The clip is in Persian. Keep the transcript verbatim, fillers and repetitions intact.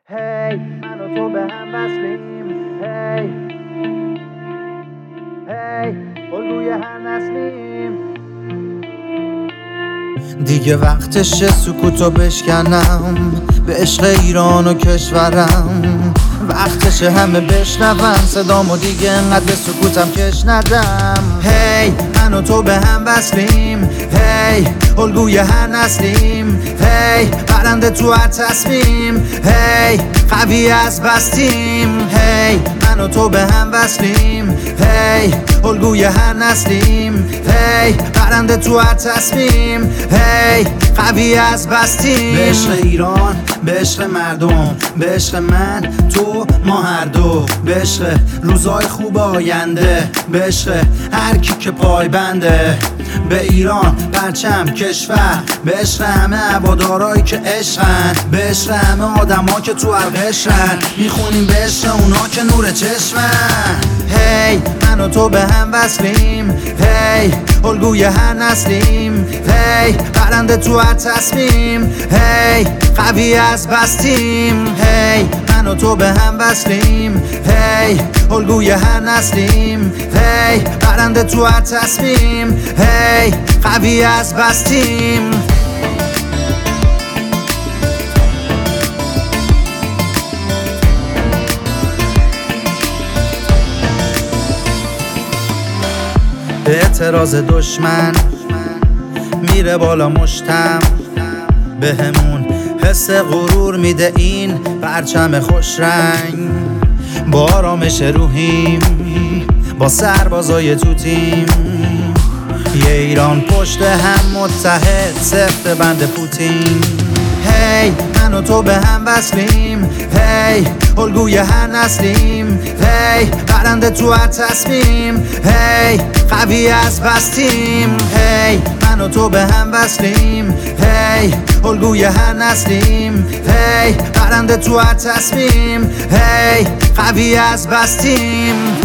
هی من و تو به هم وصلیم، هی هی الگوی هر نسلیم. دیگه وقتشه سکوتو بشکنم به عشق ایران و کشورم. وقتشه همه بشنون صدامو دیگه انقدر به سکوتم کش ندم. هی من و تو به هم وصلیم، هی الگوی هر نسلیم. هی برنده تو هر تصمیم، هی قوی از بستیم. هی من و تو به هم وصلیم، هی الگوی هر نسلیم. هی برنده تو هر تصمیم، هی قوی از بستیم. به عشق ایران، به عشق مردم، به عشق من، تو، ما هر دو. به عشق روزای خوب آینده، به عشق هر کی که پای بنده. به ایران پرچم کشور، به عشق همه هوادارایی که عشقن، به عشق همه آدما که تو هر قشرن. میخونیم به عشق اونا که نور چشمن. هی من و تو به هم وصلیم، هی الگوی هر نسلیم. هی برنده تو هر تصمیم، هی قوی از بستیم. هی من و تو به هم وصلیم، هی الگوی هر نسلیم. هی برنده تو هر تصمیم، هی قوی از بستیم. اعتراض دشمن میره بالا مشتم، بهمون حس غرور میده این پرچم خوش رنگ. با آرامش روحیم، با سربازای تو تیم، یه ایران پشت هم متحد سفت بند پوتین. هی من و تو به هم وصلیم، هی الگوی هر نسلیم. هی برنده تو هر تصمیم، هی قوی از بستیم. هی من و تو به هم وصلیم، هی الگوی هر نسلیم. هی برنده تو هر تصمیم، هی قوی از بستیم.